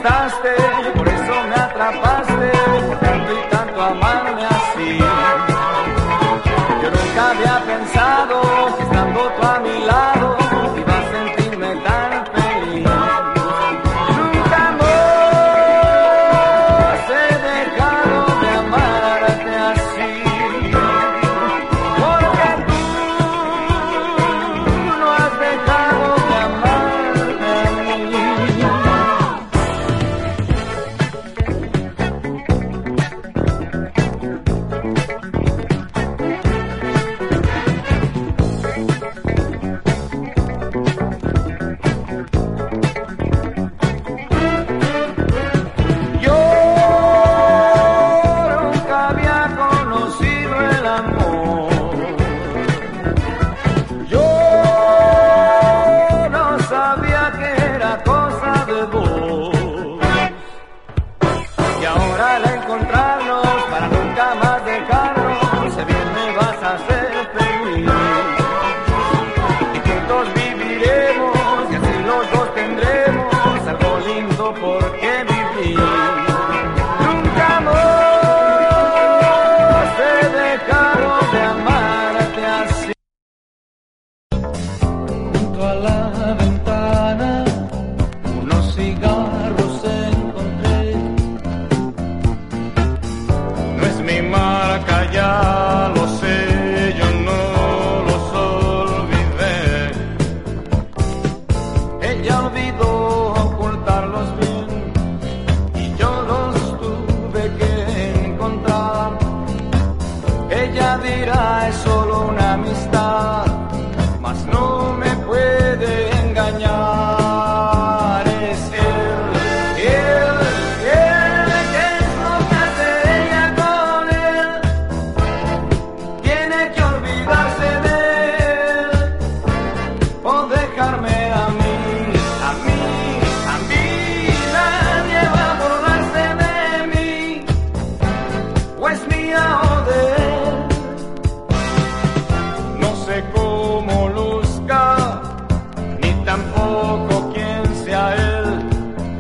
conquistaste, por eso me atrapaste, por tanto y tanto amarme así. Yo nunca había pensado que estando tú a mi lado iba a sentirme tan feliz. Nunca más he dejado de amarte así, porque tú no has dejado de amarme a mí. Yo nunca había conocido el amor. Yo no sabía que era cosa de vos. Y ahora al encontrarnos, para nunca más dejarnos, sé bien me vas a hacer feliz. Y juntos viviremos, y así los dos tendremos algo lindo por qué vivir. Nunca más he dejado de amarte así. Junto a la ventana, unos cigarros encontré. No es mi marca, ya lo sé, yo no los olvidé. Ella olvidó ocultarlos bien y yo los tuve que encontrar. Ella dirá es solo una amistad, mas no